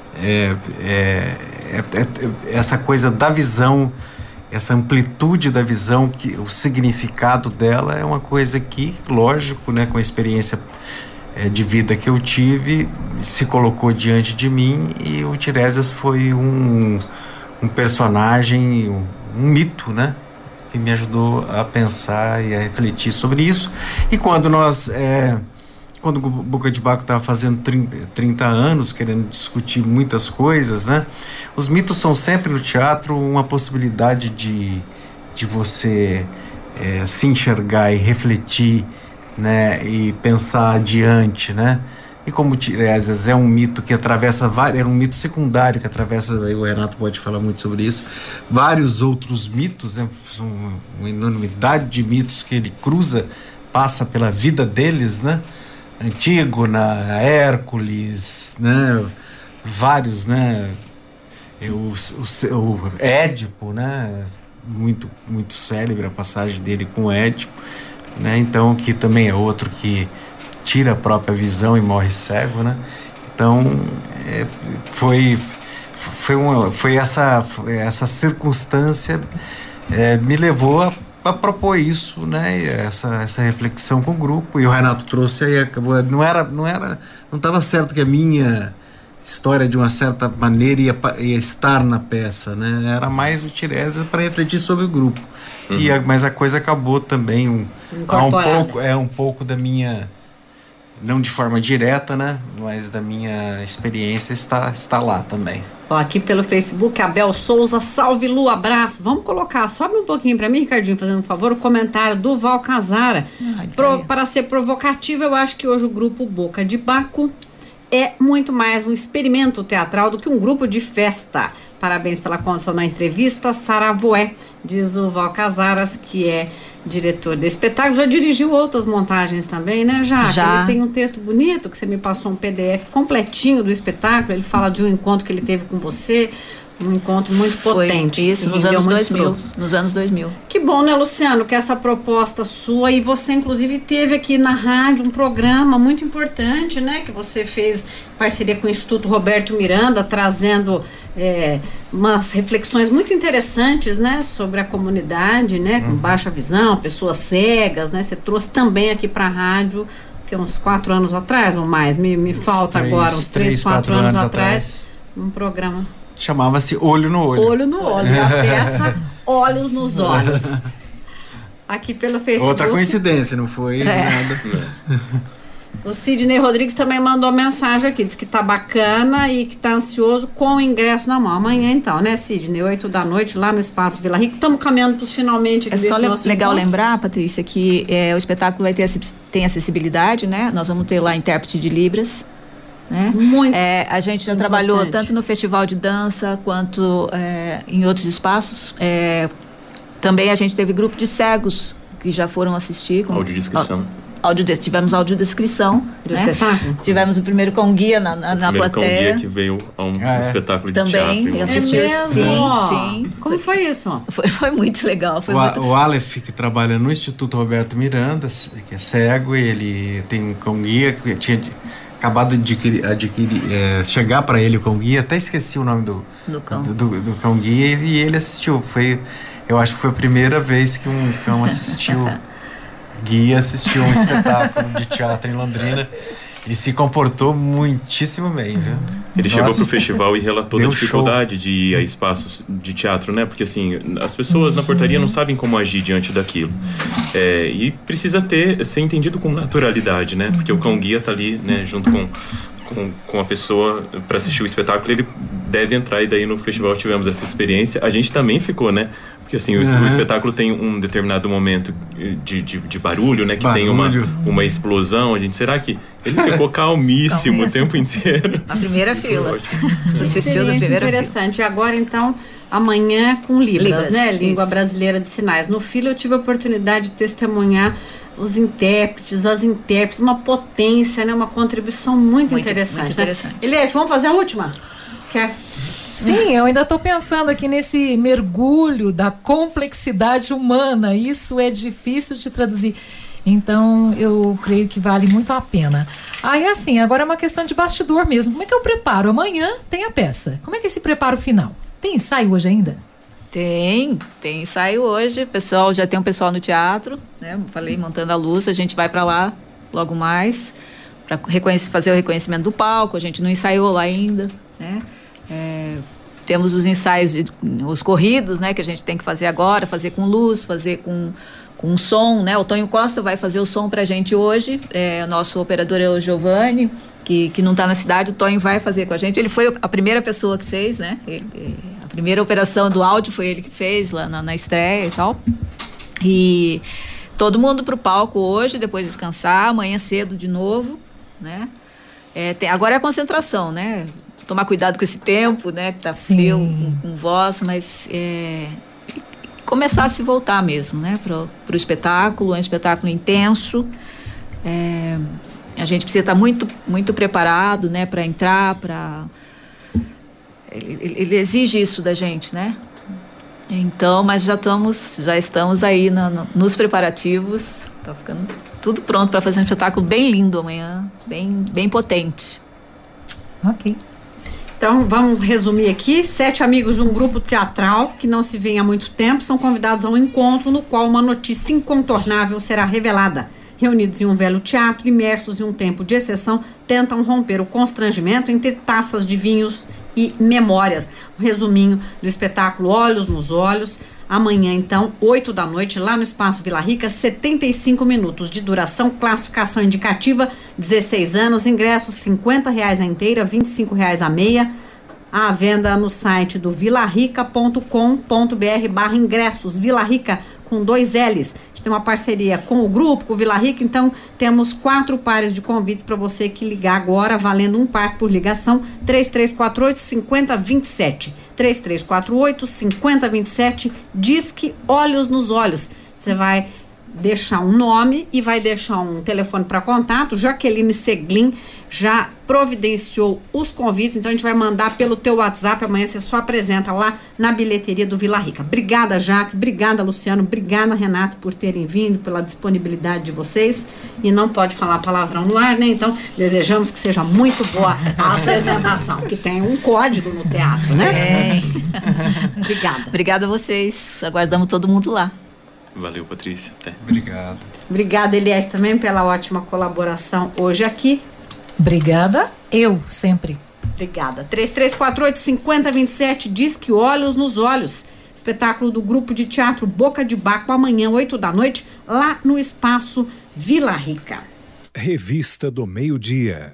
essa coisa da visão, essa amplitude da visão, o significado dela é uma coisa que, lógico, né? Com a experiência de vida que eu tive, se colocou diante de mim, e o Tiresias foi um personagem, um mito, né? Que me ajudou a pensar e a refletir sobre isso. E quando o Boca de Baco estava fazendo 30 anos, querendo discutir muitas coisas, né? Os mitos são sempre no teatro uma possibilidade de você se enxergar e refletir, né? E pensar adiante, né? E como Tiresias é um mito que atravessa era um mito secundário que atravessa, o Renato pode falar muito sobre isso, vários outros mitos, né? Uma enormidade de mitos que ele cruza, passa pela vida deles, né? Antígona, Hércules, né? Vários, né? O Édipo, né? Muito, muito célebre a passagem dele com Édipo, né? Então, que também é outro que tira a própria visão e morre cego, né? Então, foi essa circunstância me levou a propor isso, né? Essa reflexão com o grupo, e o Renato trouxe aí, acabou, não estava certo que a minha história de uma certa maneira ia estar na peça, né? Era mais o Tiresias para refletir sobre o grupo. Mas a coisa acabou também um pouco da minha, não de forma direta, né? Mas da minha experiência está lá também. Ó, aqui pelo Facebook, Abel Souza, salve Lu, abraço. Vamos colocar, sobe um pouquinho para mim, Ricardinho, fazendo um favor, o comentário do Val Casara. Para ser provocativo, eu acho que hoje o grupo Boca de Baco é muito mais um experimento teatral do que um grupo de festa. Parabéns pela condição na entrevista, Saravoé, diz o Val Casaras, que é diretor desse espetáculo. Já dirigiu outras montagens também, né, Já. Ele tem um texto bonito, que você me passou um PDF completinho do espetáculo. Ele fala de um encontro que ele teve com você, um encontro muito potente. Isso, nos anos 2000. Que bom, né, Luciano, que essa proposta sua, e você inclusive teve aqui na rádio um programa muito importante, né, que você fez em parceria com o Instituto Roberto Miranda, trazendo umas reflexões muito interessantes, né, sobre a comunidade, né, com baixa visão, pessoas cegas, né, você trouxe também aqui para a rádio, que uns 4 anos atrás ou mais, me falta agora, uns 3, 4 anos atrás, um programa. Chamava-se Olho no Olho. Olho no Olho, a peça Olhos nos Olhos. Aqui pelo Facebook. Outra coincidência, não foi nada. O Sidney Rodrigues também mandou mensagem aqui, diz que tá bacana e que tá ansioso com o ingresso na mão. Amanhã então, né, Sidney? 8 da noite, lá no Espaço Vila Rica. Estamos caminhando para os finalmente. É só legal lembrar, Patrícia, que o espetáculo vai tem acessibilidade, né? Nós vamos ter lá intérprete de Libras. Né? Muito a gente já trabalhou tanto no Festival de Dança quanto em outros espaços. Também a gente teve grupo de cegos que já foram assistir. Audiodescrição. Tivemos audiodescrição do espetáculo. Tivemos o primeiro com guia na plateia. Com guia que veio a um espetáculo de também, teatro. Assistiu. Sim. Como foi isso? Foi muito legal. O Aleph, que trabalha no Instituto Roberto Miranda, que é cego, e ele tem um cão guia que tinha acabado de adquirir, chegar para ele o cão guia, até esqueci o nome do cão guia, e ele assistiu. Eu acho que foi a primeira vez que um cão assistiu um espetáculo de teatro em Londrina, e se comportou muitíssimo bem, viu? Ele chegou pro festival e relatou da dificuldade de ir a espaços de teatro, né? Porque assim, as pessoas na portaria não sabem como agir diante daquilo. E precisa ser entendido com naturalidade, né? Porque o cão guia tá ali, né, junto com a pessoa para assistir o espetáculo, ele deve entrar, e daí no festival tivemos essa experiência. A gente também ficou, né? Porque assim, o espetáculo tem um determinado momento de barulho, né? Que tem uma explosão. Será que ele ficou calmíssimo o tempo inteiro? Na primeira fila. Assistiu na primeira interessante. Fila. E agora, então, amanhã com Libras, né? Língua Brasileira de Sinais. No Filho eu tive a oportunidade de testemunhar os intérpretes, as intérpretes, uma potência, né? Uma contribuição muito interessante. Muito interessante. Eliette, vamos fazer a última? Quer? Sim, eu ainda estou pensando aqui nesse mergulho da complexidade humana. Isso é difícil de traduzir. Então, eu creio que vale muito a pena. Aí, assim, agora é uma questão de bastidor mesmo. Como é que eu preparo? Amanhã tem a peça. Como é que é esse preparo final? Tem ensaio hoje ainda? Tem ensaio hoje. Pessoal, já tem um pessoal no teatro, né? Falei, montando a luz. A gente vai para lá logo mais para fazer o reconhecimento do palco. A gente não ensaiou lá ainda, né? Temos os ensaios, os corridos, né, que a gente tem que fazer agora, fazer com luz, fazer com som, né? O Tonho Costa vai fazer o som pra gente hoje, o nosso operador é o Giovanni, que não tá na cidade. O Tonho vai fazer com a gente. Ele foi a primeira pessoa que fez, né? A primeira operação do áudio foi ele que fez lá na estreia e tal. E todo mundo pro palco hoje, depois descansar, amanhã cedo de novo, né? Agora é a concentração, né? Tomar cuidado com esse tempo, né? Que tá frio, com voz, mas começar a se voltar mesmo, né? Pro espetáculo, é um espetáculo intenso. A gente precisa estar muito, muito preparado, né? Para entrar, ele exige isso da gente, né? Então, mas já estamos aí nos preparativos. Tá ficando tudo pronto para fazer um espetáculo bem lindo amanhã, bem potente. Ok. Então, vamos resumir aqui. 7 amigos de um grupo teatral que não se vê há muito tempo são convidados a um encontro no qual uma notícia incontornável será revelada. Reunidos em um velho teatro, imersos em um tempo de exceção, tentam romper o constrangimento entre taças de vinhos e memórias. Um resuminho do espetáculo Olhos nos Olhos. Amanhã, então, 8 da noite, lá no Espaço Vila Rica, 75 minutos de duração, classificação indicativa, 16 anos, ingressos R$50 a inteira, R$25 a meia. À venda no site do vilarica.com.br/ingressos, Vila Rica com 2 L's. A gente tem uma parceria com o grupo, com o Vila Rica, então temos 4 pares de convites para você que ligar agora, valendo um par por ligação, 3348-5027. 3348-5027, Disque Olhos nos Olhos. Você vai deixar um nome e vai deixar um telefone para contato. Jaqueline Seglin já providenciou os convites, então a gente vai mandar pelo teu WhatsApp. Amanhã você só apresenta lá na bilheteria do Vila Rica. Obrigada, Jaque, obrigada, Luciano, obrigada, Renato, por terem vindo, pela disponibilidade de vocês. E não pode falar palavrão no ar, né? Então desejamos que seja muito boa a apresentação, que tem um código no teatro, né? Obrigada. Obrigada a vocês, aguardamos todo mundo lá. Valeu, Patrícia. Até. Obrigado. Obrigada, Eliette, também pela ótima colaboração hoje aqui. Obrigada, eu sempre. Obrigada. 3348-5027, Disque Olhos nos Olhos. Espetáculo do grupo de teatro Boca de Baco, amanhã, 8 da noite, lá no Espaço Vila Rica. Revista do Meio-Dia.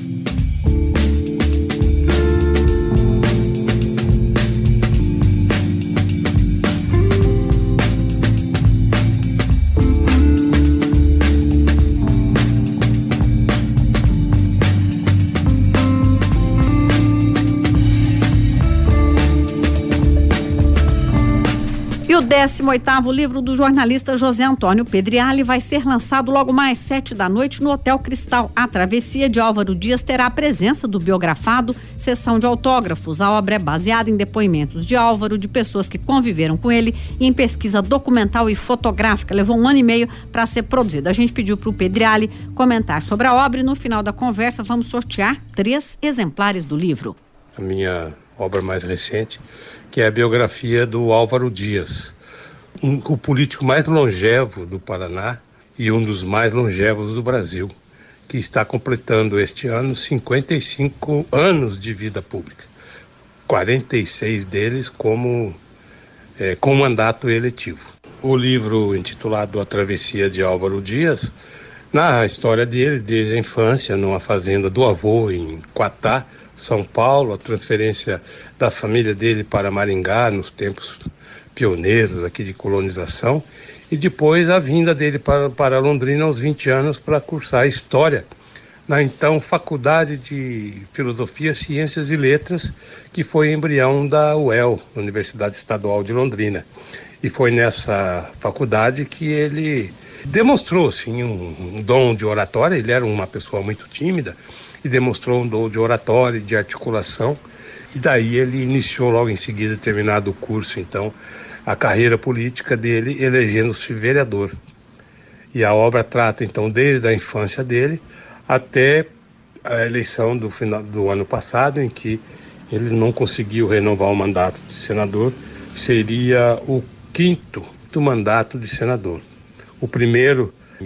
E o 18º livro do jornalista José Antônio Pedriali vai ser lançado logo mais 7 da noite no Hotel Cristal. A Travessia de Álvaro Dias terá a presença do biografado, sessão de autógrafos. A obra é baseada em depoimentos de Álvaro, de pessoas que conviveram com ele e em pesquisa documental e fotográfica. Levou 1 ano e meio para ser produzida. A gente pediu para o Pedriali comentar sobre a obra e no final da conversa vamos sortear 3 exemplares do livro. A minha obra mais recente, que é a biografia do Álvaro Dias, o político mais longevo do Paraná e um dos mais longevos do Brasil, que está completando este ano 55 anos de vida pública, 46 deles com mandato eletivo. O livro intitulado A Travessia de Álvaro Dias narra a história dele desde a infância numa fazenda do avô em Quatá, São Paulo, a transferência da família dele para Maringá nos tempos pioneiros aqui de colonização e depois a vinda dele para Londrina aos 20 anos para cursar História na então Faculdade de Filosofia, Ciências e Letras, que foi embrião da UEL, Universidade Estadual de Londrina. E foi nessa faculdade que ele demonstrou assim, um dom de oratória. Ele era uma pessoa muito tímida e demonstrou um dom de oratória e de articulação. E daí ele iniciou logo em seguida, terminado o curso, então, a carreira política dele, elegendo-se vereador. E a obra trata, então, desde a infância dele até a eleição do final do ano passado, em que ele não conseguiu renovar o mandato de senador. Seria o 5º mandato de senador. O primeiro, em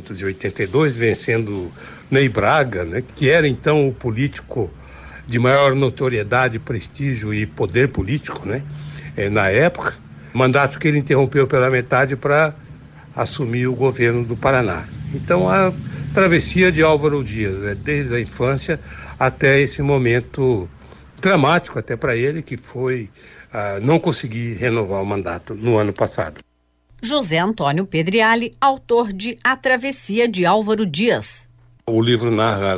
1982, vencendo Ney Braga, né, que era então o político de maior notoriedade, prestígio e poder político, né, na época, mandato que ele interrompeu pela metade para assumir o governo do Paraná. Então a travessia de Álvaro Dias, desde a infância até esse momento dramático até para ele, que foi não conseguir renovar o mandato no ano passado. José Antônio Pedriali, autor de A Travessia de Álvaro Dias. O livro narra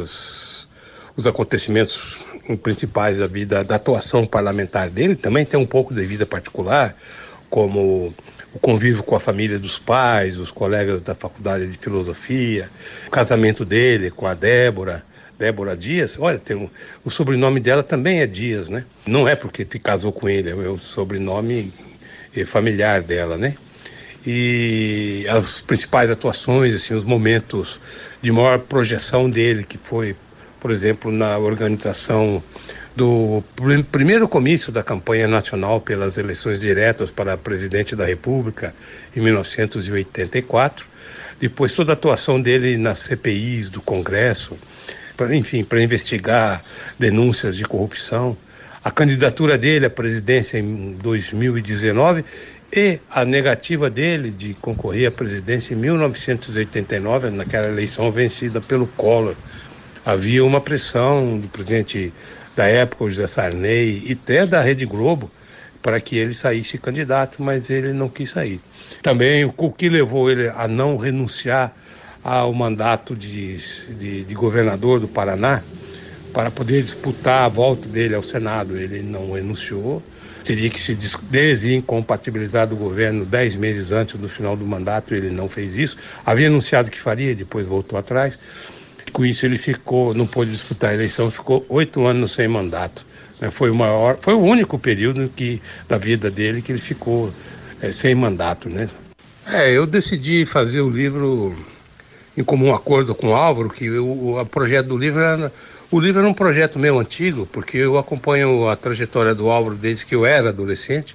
os acontecimentos principais da vida, da atuação parlamentar dele. Também tem um pouco de vida particular, como o convívio com a família dos pais, os colegas da faculdade de filosofia, o casamento dele com a Débora Dias. Olha, o sobrenome dela também é Dias, né? Não é porque casou com ele, é o sobrenome familiar dela, né? e as principais atuações, assim, os momentos de maior projeção dele, que foi, por exemplo, na organização do primeiro comício da campanha nacional pelas eleições diretas para presidente da República em 1984, depois toda a atuação dele nas CPIs do Congresso, para investigar denúncias de corrupção, a candidatura dele à presidência em 2019 e a negativa dele de concorrer à presidência em 1989, naquela eleição vencida pelo Collor. Havia uma pressão do presidente da época, o José Sarney, e até da Rede Globo, para que ele saísse candidato, mas ele não quis sair. Também o que levou ele a não renunciar ao mandato de governador do Paraná, para poder disputar a volta dele ao Senado. Ele não renunciou, teria que se desincompatibilizar do governo 10 meses antes do final do mandato, ele não fez isso. Havia anunciado que faria, depois voltou atrás. Com isso ele não pôde disputar a eleição, ficou 8 anos sem mandato. Foi o único período da vida dele que ele ficou sem mandato, né? Eu decidi fazer o livro em comum acordo com o Álvaro, que o projeto do livro era um projeto meu antigo, porque eu acompanho a trajetória do Álvaro desde que eu era adolescente,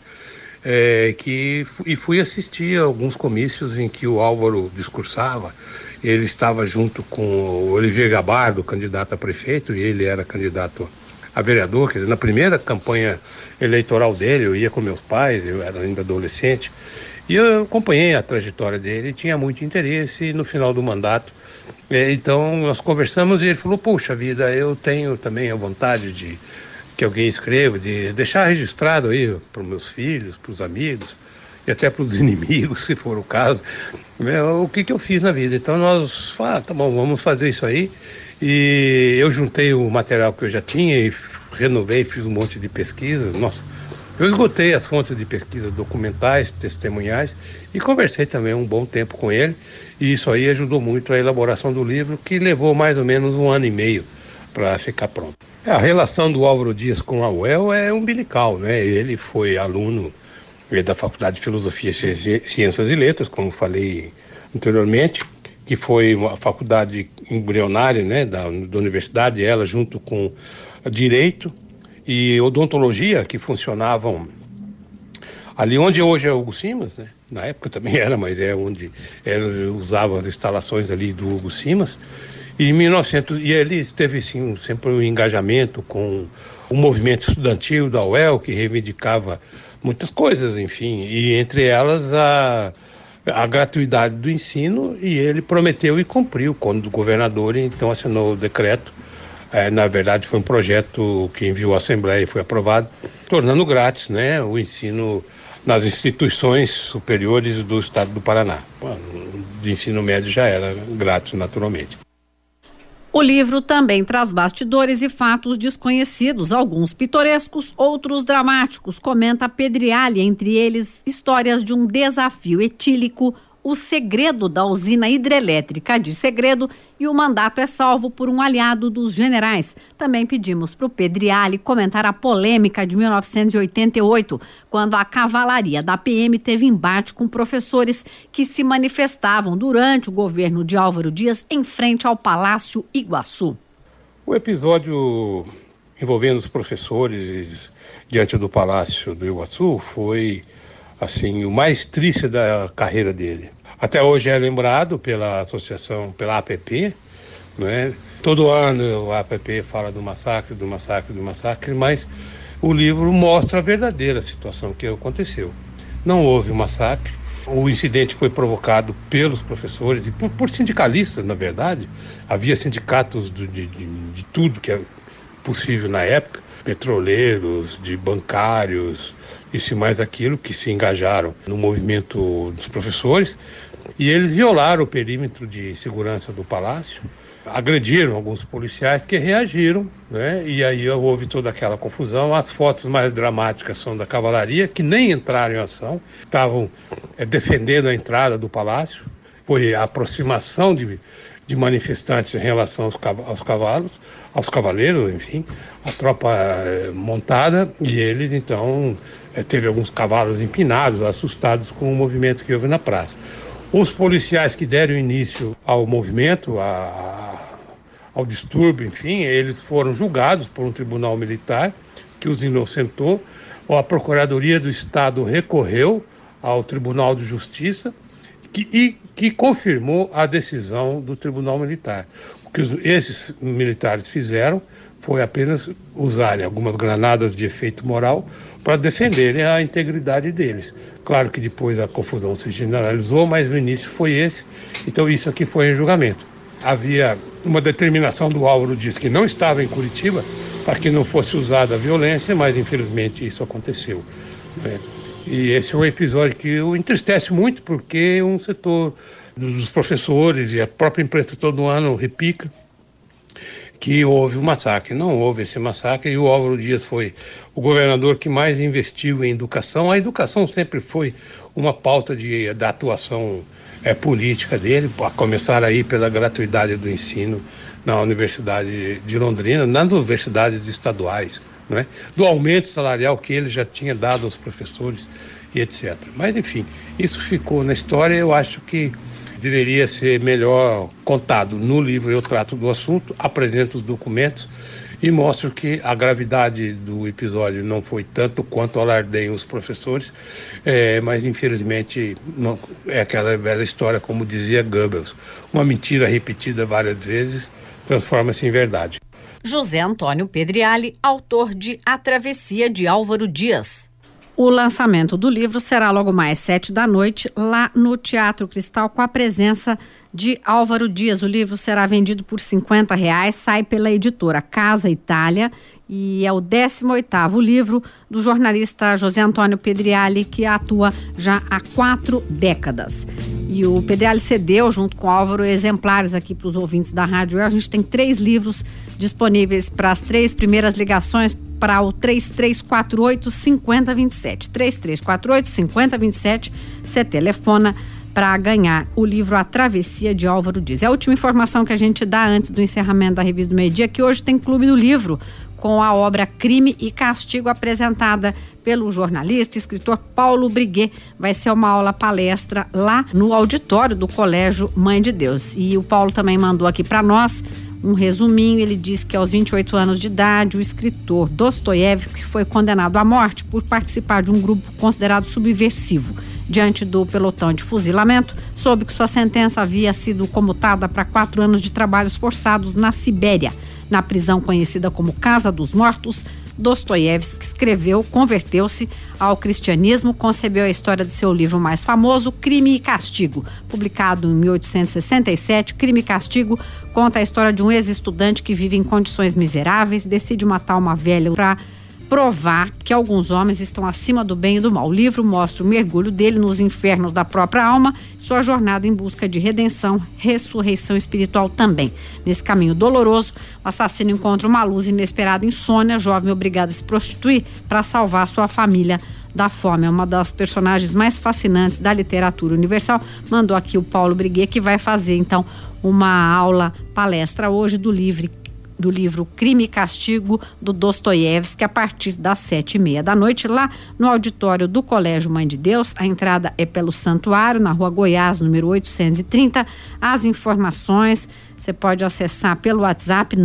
e fui assistir a alguns comícios em que o Álvaro discursava. Ele estava junto com o Olivier Gabardo, candidato a prefeito, e ele era candidato a vereador. Quer dizer, na primeira campanha eleitoral dele, eu ia com meus pais, eu era ainda adolescente, e eu acompanhei a trajetória dele, tinha muito interesse, e no final do mandato, então nós conversamos e ele falou: puxa vida, eu tenho também a vontade de que alguém escreva, de deixar registrado aí para os meus filhos, para os amigos e até para os inimigos, se for o caso, o que eu fiz na vida. Então nós falamos: tá bom, vamos fazer isso aí. E eu juntei o material que eu já tinha e renovei, fiz um monte de pesquisa. Nossa, eu esgotei as fontes de pesquisa documentais, testemunhais, e conversei também um bom tempo com ele, e isso aí ajudou muito a elaboração do livro, que levou mais ou menos 1 ano e meio para ficar pronto. A relação do Álvaro Dias com a UEL é umbilical, né? Ele foi aluno da Faculdade de Filosofia, Ciências e Letras, como falei anteriormente, que foi uma faculdade embrionária, né, da universidade, ela junto com Direito e Odontologia, que funcionavam ali onde hoje é o Hugo Simas, né? Na época também era, mas é onde eles usavam as instalações ali do Hugo Simas. E ele teve sim, sempre um engajamento com o movimento estudantil da UEL, que reivindicava muitas coisas, enfim, e entre elas a gratuidade do ensino, e ele prometeu e cumpriu quando o governador então assinou o decreto. Na verdade foi um projeto que enviou à Assembleia e foi aprovado, tornando grátis, né, o ensino nas instituições superiores do estado do Paraná. O ensino médio já era grátis, naturalmente. O livro também traz bastidores e fatos desconhecidos, alguns pitorescos, outros dramáticos, comenta Pedriali, entre eles histórias de um desafio etílico, o segredo da usina hidrelétrica de Segredo e o mandato é salvo por um aliado dos generais. Também pedimos para o Pedriali comentar a polêmica de 1988, quando a cavalaria da PM teve embate com professores que se manifestavam durante o governo de Álvaro Dias em frente ao Palácio Iguaçu. O episódio envolvendo os professores diante do Palácio do Iguaçu foi assim, o mais triste da carreira dele. Até hoje é lembrado pela associação, pela APP, não é? Todo ano a APP fala do massacre, mas o livro mostra a verdadeira situação que aconteceu. Não houve um massacre, o incidente foi provocado pelos professores e por sindicalistas, na verdade. Havia sindicatos de tudo que é possível na época, petroleiros, de bancários, isso e mais aquilo, que se engajaram no movimento dos professores, e eles violaram o perímetro de segurança do palácio, agrediram alguns policiais que reagiram, né? E aí houve toda aquela confusão. As fotos mais dramáticas são da cavalaria, que nem entraram em ação, estavam defendendo a entrada do palácio. Foi a aproximação de manifestantes em relação aos cavaleiros, enfim, a tropa montada, e eles então teve alguns cavalos empinados, assustados com o movimento que houve na praça. Os policiais que deram início ao movimento, ao distúrbio, enfim, eles foram julgados por um tribunal militar que os inocentou. A Procuradoria do Estado recorreu ao Tribunal de Justiça que confirmou a decisão do Tribunal Militar. O que esses militares fizeram foi apenas usarem algumas granadas de efeito moral para defenderem a integridade deles. Claro que depois a confusão se generalizou, mas o início foi esse. Então isso aqui foi em julgamento. Havia uma determinação do Álvaro Dias que não estava em Curitiba para que não fosse usada a violência, mas infelizmente isso aconteceu, né? E esse é um episódio que o entristece muito, porque um setor dos professores e a própria imprensa todo ano repica que houve um massacre. Não houve esse massacre, e o Álvaro Dias foi o governador que mais investiu em educação. A educação sempre foi uma pauta da atuação política dele, a começar aí pela gratuidade do ensino na Universidade de Londrina, nas universidades estaduais, né? Do aumento salarial que ele já tinha dado aos professores e etc. Mas, enfim, isso ficou na história. Eu acho que deveria ser melhor contado. No livro eu trato do assunto, apresento os documentos e mostro que a gravidade do episódio não foi tanto quanto alardeiam os professores, mas infelizmente não, é aquela velha história, como dizia Goebbels, uma mentira repetida várias vezes transforma-se em verdade. José Antônio Pedriali, autor de A Travessia de Álvaro Dias. O lançamento do livro será logo mais 19h, lá no Teatro Cristal, com a presença de Álvaro Dias. O livro será vendido por R$50, sai pela editora Casa Itália e é o 18º livro do jornalista José Antônio Pedriali, que atua já há 4 décadas. E o Pedriali cedeu, junto com o Álvaro, exemplares aqui para os ouvintes da Rádio. A gente tem 3 livros disponíveis para as 3 primeiras ligações para o 3348-5027. 3348-5027, você telefona para ganhar o livro A Travessia de Álvaro Dias. É a última informação que a gente dá antes do encerramento da Revista do Meio-Dia, que hoje tem Clube do Livro, com a obra Crime e Castigo, apresentada pelo jornalista e escritor Paulo Briguet. Vai ser uma aula-palestra lá no auditório do Colégio Mãe de Deus. E o Paulo também mandou aqui para nós um resuminho. Ele diz que aos 28 anos de idade, o escritor Dostoiévski foi condenado à morte por participar de um grupo considerado subversivo. Diante do pelotão de fuzilamento, soube que sua sentença havia sido comutada para 4 anos de trabalhos forçados na Sibéria. Na prisão conhecida como Casa dos Mortos, Dostoiévski converteu-se ao cristianismo, concebeu a história de seu livro mais famoso, Crime e Castigo. Publicado em 1867, Crime e Castigo conta a história de um ex-estudante que vive em condições miseráveis, decide matar uma velha para provar que alguns homens estão acima do bem e do mal. O livro mostra o mergulho dele nos infernos da própria alma, sua jornada em busca de redenção, ressurreição espiritual também. Nesse caminho doloroso, o assassino encontra uma luz inesperada em Sônia, jovem obrigada a se prostituir para salvar sua família da fome. É uma das personagens mais fascinantes da literatura universal. Mandou aqui o Paulo Briguet, que vai fazer então uma aula palestra hoje do livro Crime e Castigo, do Dostoiévski, a partir das 19h30, lá no auditório do Colégio Mãe de Deus. A entrada é pelo Santuário, na Rua Goiás, número 830. As informações você pode acessar pelo WhatsApp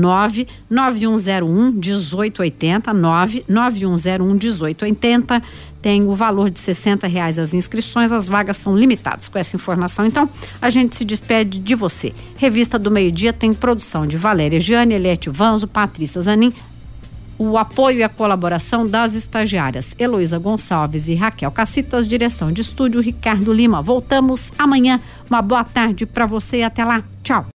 99101-1880, 99101-1880. Tem o valor de R$60 as inscrições, as vagas são limitadas. Com essa informação, então, a gente se despede de você. Revista do Meio-Dia tem produção de Valéria Gianni, Eliette Vanzo, Patrícia Zanin, o apoio e a colaboração das estagiárias Heloísa Gonçalves e Raquel Cacitas, direção de estúdio Ricardo Lima. Voltamos amanhã. Uma boa tarde para você e até lá. Tchau.